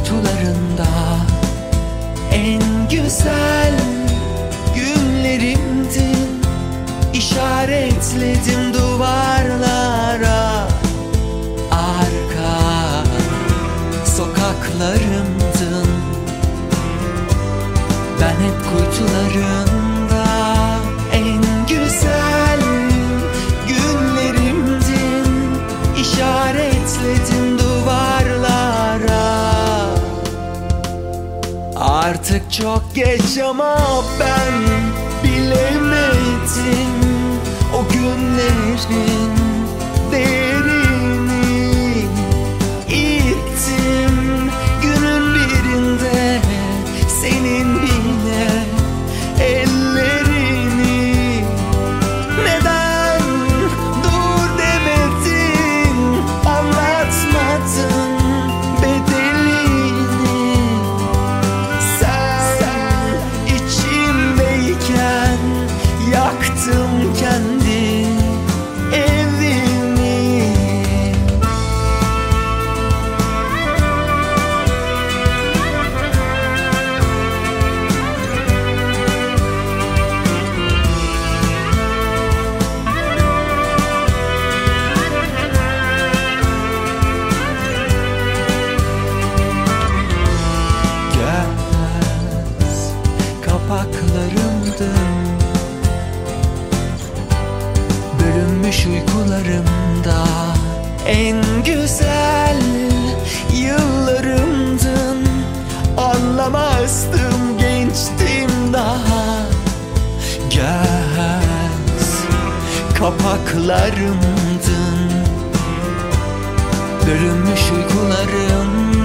kuytularında en güzel günlerimdin. İşaretledim duvarlara, arka sokaklarımdın. Ben hep kuytularında en güzel günlerimdin. İşaretledim duvarlara. Artık çok geç ama ben bilemedim o günlerin değerini. İttim günün birinde senin bile ellerini. Neden dur demedin, anlatmadın bedelini. Sen içimdeyken yaktım kendi evimi. Göz kapaklarımdın, bölünmüş uykularımda en güzel yıllarımdın. Anlamazdım, gençtim daha. Göz kapaklarımdın, bölünmüş uykularımda